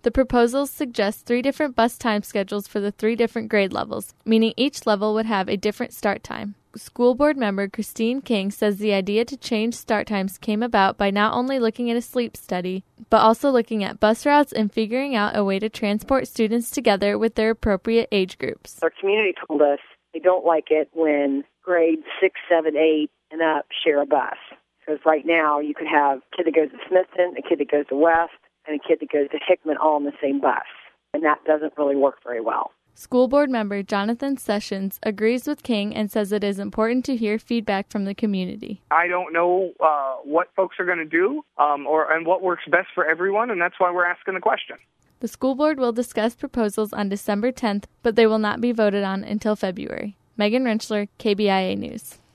The proposals suggest 3 different bus time schedules for the 3 different grade levels, meaning each level would have a different start time. School board member Christine King says the idea to change start times came about by not only looking at a sleep study, but also looking at bus routes and figuring out a way to transport students together with their appropriate age groups. Our community told us they don't like it when grades 6, 7, 8 and up share a bus. Because right now you could have a kid that goes to Smithton, a kid that goes to West, and a kid that goes to Hickman all on the same bus. And that doesn't really work very well. School board member Jonathan Sessions agrees with King and says it is important to hear feedback from the community. I don't know what folks are going to do and what works best for everyone, and that's why we're asking the question. The school board will discuss proposals on December 10th, but they will not be voted on until February. Megan Rentschler, KBIA News.